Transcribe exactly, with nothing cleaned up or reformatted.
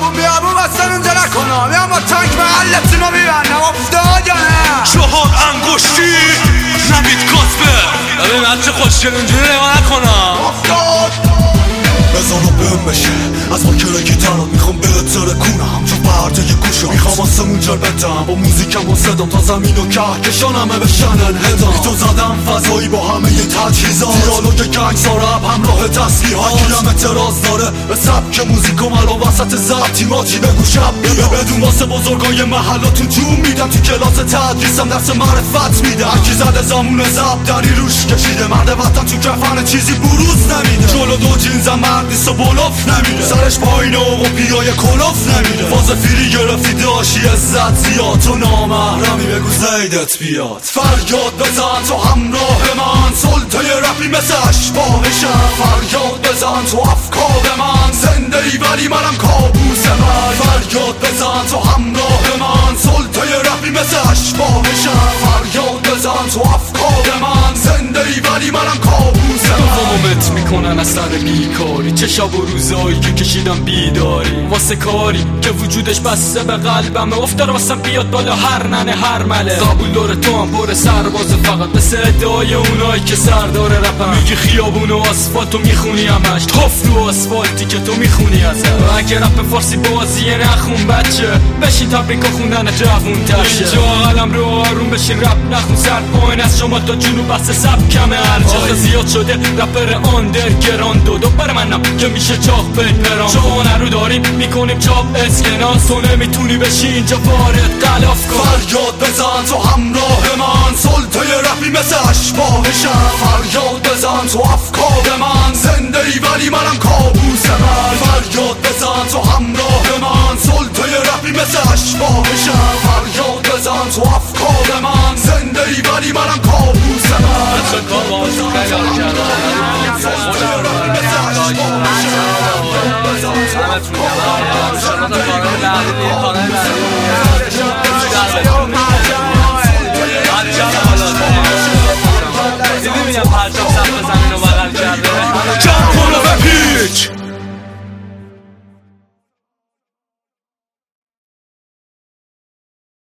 میخوام بیابون بستن اونجا نکنم یا با تنک محلتونو میبنم افتاد یا نه چهار انگشتی نبید کاسبه ببین بچه خوشگل اونجوری نگاه نکنم افتاد بذارم بهم بشه از با کرکی تران میخوام بهت ترکونم چون برده یه گوشم میخوام آسمون جر بدم با موزیکم و صدام تا زمین و کهکشان همه بشنن هدام تو زدم فضایی با همه یه تجهیزات دیالوگ گنگ سارب همراه تسبیحات گیرم اعتراض داره به سبک موزیکم الان وسط ضبطی ماچی بگو شب بیا بدون واسه بزرگای محلاتون جون میدم تو کلاس تدریسم درس معرفت میدم هرکی زده زامون زب دری روش کشیده مرد وطن تو کفن چیزی بروز نمیده جلو دو جینزم نیست و بلوف نمیره سرش پایینه و پیای کلوف نمیره فاز فیری گرفتی داشی عزت زیاد تو نامحرمی بگو زیدت بیاد فریاد بزن تو همراه من سلطه رپی مثل اشباهشم فریاد بزن تو افکار من زنده ای ولی منم کابوس من فریاد بزن تو همراه من سلطه رپی مثل اشباهشم فریاد بزن تو افکار من زنده ای ولی منم کابوس من دومت میکنن از سر بیکاری چه شب و روزایی که کشیدم بیداری واسه کاری که وجودش بسته به قلبم افتاره واسم بیاد بالا هر ننه هر مله قبول داره تو هم پر سرباز فقط مثل ادعای اونایی که سردار رپم میگی خیابون و آسفالتو میخونی همش توف رو آسفالتی که تو میخونی ازش اگه رپ فارسی بازیه نخون بچه بشین تبریکا خوندن جوون ترشه اینجا قلم رو آروم بشین رپ نخون سر پایین از شما تا جنوب بس سب کمه ارجای زیاد شده رپر آندرگراند دو بر منم که میشه چاق بگنرام شما رو داریم میکنیم چاپ اسکناس تو نمیتونی بشی اینجا وارد غلاف کن فریاد بزن تو همراه من